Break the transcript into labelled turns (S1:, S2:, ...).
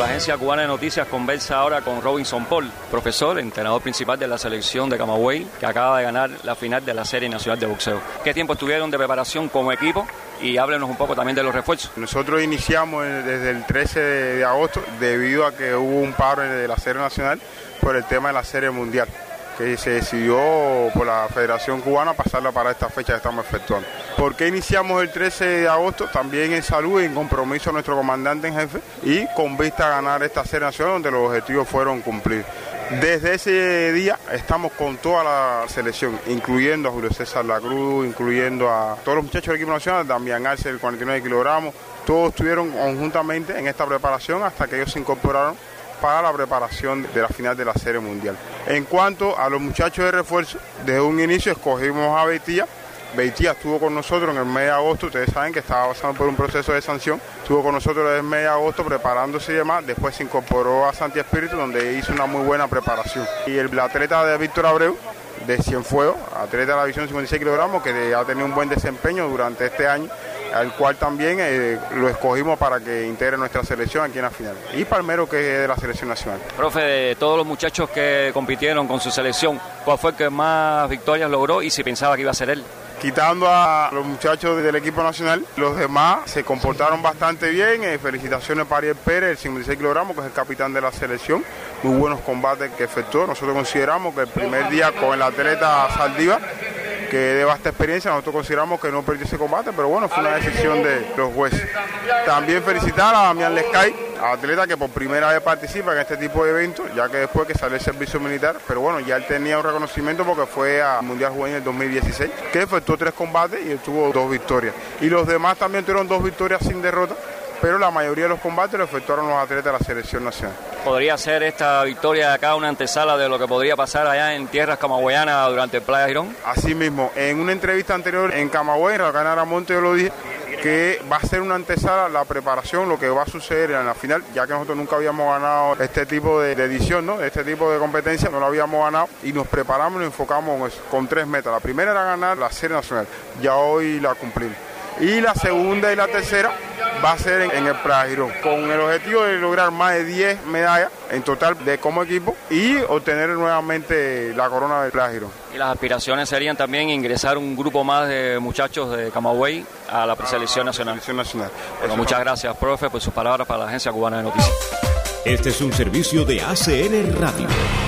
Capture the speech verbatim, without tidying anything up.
S1: la Agencia Cubana de Noticias conversa ahora con Robinson Paul, profesor, entrenador principal de la selección de Camagüey, que acaba de ganar la final de la Serie Nacional de Boxeo. ¿Qué tiempo estuvieron de preparación como equipo? Y háblenos un poco también de los refuerzos.
S2: Nosotros iniciamos desde el trece de agosto debido a que hubo un paro de la Serie Nacional por el tema de la Serie Mundial, que se decidió por la Federación Cubana pasarla para esta fecha que estamos efectuando. ¿Por qué iniciamos el trece de agosto? También en salud y en compromiso a nuestro comandante en jefe y con vista a ganar esta Serie Nacional donde los objetivos fueron cumplidos. Desde ese día estamos con toda la selección, incluyendo a Julio César Lacruz, incluyendo a todos los muchachos del equipo nacional, Damián Arce, el cuarenta y nueve kilogramos, todos estuvieron conjuntamente en esta preparación hasta que ellos se incorporaron para la preparación de la final de la Serie Mundial. En cuanto a los muchachos de refuerzo, desde un inicio escogimos a Beitía. Beitía estuvo con nosotros en el mes de agosto, ustedes saben que estaba pasando por un proceso de sanción, estuvo con nosotros desde el mes de agosto preparándose y demás, después se incorporó a Santi Espíritu donde hizo una muy buena preparación. Y el atleta de Víctor Abreu, de Cienfuegos, atleta de la división cincuenta y seis kilogramos, que ha tenido un buen desempeño durante este año, al cual también eh, lo escogimos para que integre nuestra selección aquí en la final. Y Palmero, que es de la selección nacional.
S1: Profe, de todos los muchachos que compitieron con su selección, ¿cuál fue el que más victorias logró y si pensaba que iba a ser él?
S2: Quitando a los muchachos del equipo nacional, los demás se comportaron bastante bien. Eh, felicitaciones para Ariel Pérez, el cincuenta y seis kilogramos, que es el capitán de la selección. Muy buenos combates que efectuó. Nosotros consideramos que el primer día con el atleta Saldívar, que de vasta experiencia, nosotros consideramos que no perdió ese combate, pero bueno, fue una decisión de los jueces. También felicitar a Damián Lescay, atleta que por primera vez participa en este tipo de eventos, ya que después que salió el servicio militar, pero bueno, ya él tenía un reconocimiento porque fue al Mundial Juvenil en el dos mil dieciséis, que efectuó tres combates y él tuvo dos victorias. Y los demás también tuvieron dos victorias sin derrota, pero la mayoría de los combates lo efectuaron los atletas de la selección nacional.
S1: ¿Podría ser esta victoria de acá una antesala de lo que podría pasar allá en tierras camagüeyanas durante el Playa Girón?
S2: Así mismo, en una entrevista anterior en Camagüey, en Rafael Aramonte, yo lo dije, que va a ser una antesala la preparación, lo que va a suceder en la final, ya que nosotros nunca habíamos ganado este tipo de, de edición, ¿no? Este tipo de competencia, no lo habíamos ganado y nos preparamos y nos enfocamos con tres metas. La primera era ganar la Serie Nacional, ya hoy la cumplimos. Y la segunda y la tercera va a ser en, en el Playa Girón, con el objetivo de lograr más de diez medallas en total de como equipo y obtener nuevamente la corona del Playa Girón.
S1: Y las aspiraciones serían también ingresar un grupo más de muchachos de Camagüey a la preselección nacional.
S2: nacional.
S1: Bueno, muchas gracias, profe, por sus palabras para la Agencia Cubana de Noticias.
S3: Este es un servicio de A C N Radio.